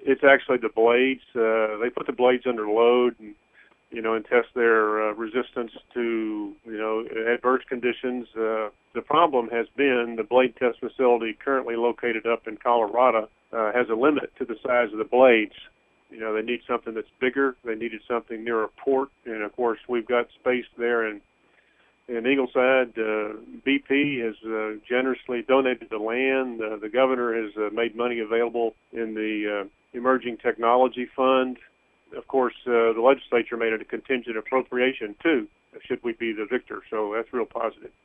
It's actually the blades. They put the blades under load and test their resistance to, adverse conditions. The problem has been the blade test facility currently located up in Colorado has a limit to the size of the blades. They need something that's bigger. They needed something near a port. And, of course, we've got space there in Ingleside. BP has generously donated the land. The governor has made money available in the Emerging Technology Fund. Of course, the legislature made it a contingent appropriation, too, should we be the victor. So that's real positive.